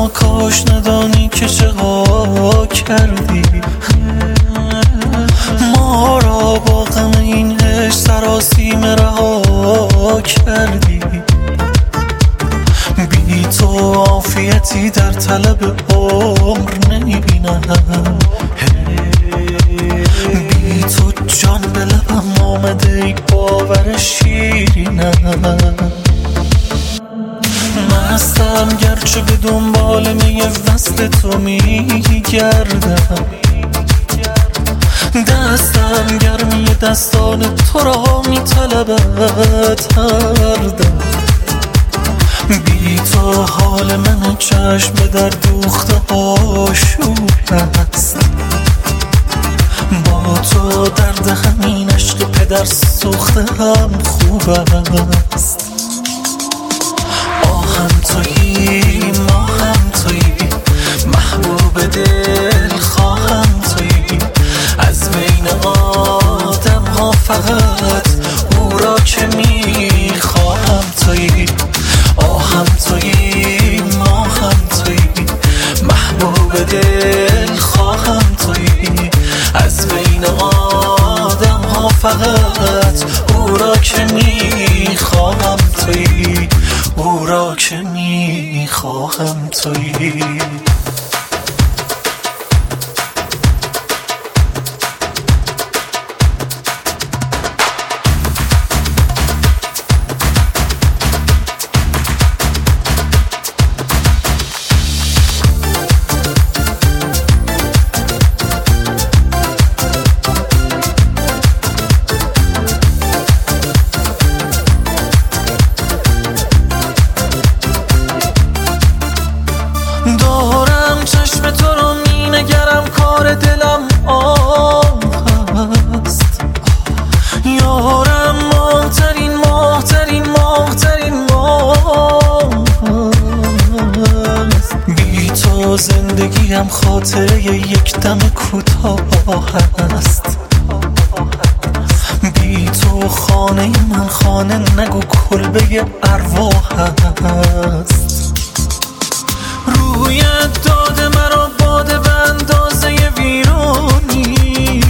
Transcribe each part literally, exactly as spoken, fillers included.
اما کاش ندانی که چه ها کردی. ما را با غم این عشق سراسیم رها کردی. بی تو عافیتی در طلب عمر نمیبینم. بی تو جان به لبم آمده ای باور شیرینم. مستم گرچه به دنبال می وصل تو میگردم. دستم گرمی دستان تو را میطلبد هر دم. بی تو حال من چشم به در دوخته آشوب است. با تو درد همین عشق پدر سوخته هم خوب است. آهم تویی ماهم تویی محبوب دل خواهم تویی. از بین آدم ها فقط او را که میخواهم تویی. آهم تویی ماهم تویی محبوب دل خواهم تویی. از بین آدم ها فقط او را که میخواهم تویی. او را که میخواهم تویی. دارم چشم تو رو می نگرم کار دلم آه هست. یارم ماهترین ماهترین ماهترین ماه هست. بی تو زندگیم خاطره یک دم کوتاه هست. بی تو خانه من خانه نگو کلبه ارواح هست. رویت داده مرا باده به اندازه ویرانی.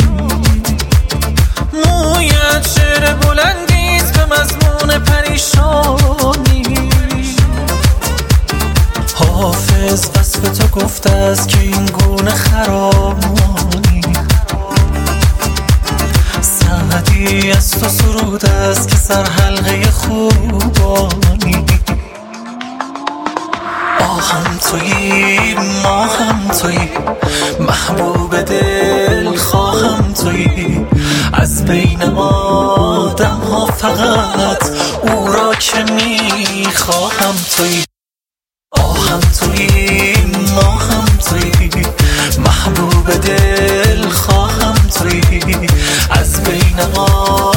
مویت شعر بلندیست به مضمون پریشانی. حافظ وصف تو گفته است که این گونه خرامی. سعدی از تو سرود است که سر حلقه خوبانی. آهم تویی ماهم تویی محبوب دل خواهم تویی. از بین آدم ها فقط او را که میخواهم تویی. آهم تویی ماهم تویی محبوب دل خواهم تویی. از بین آدم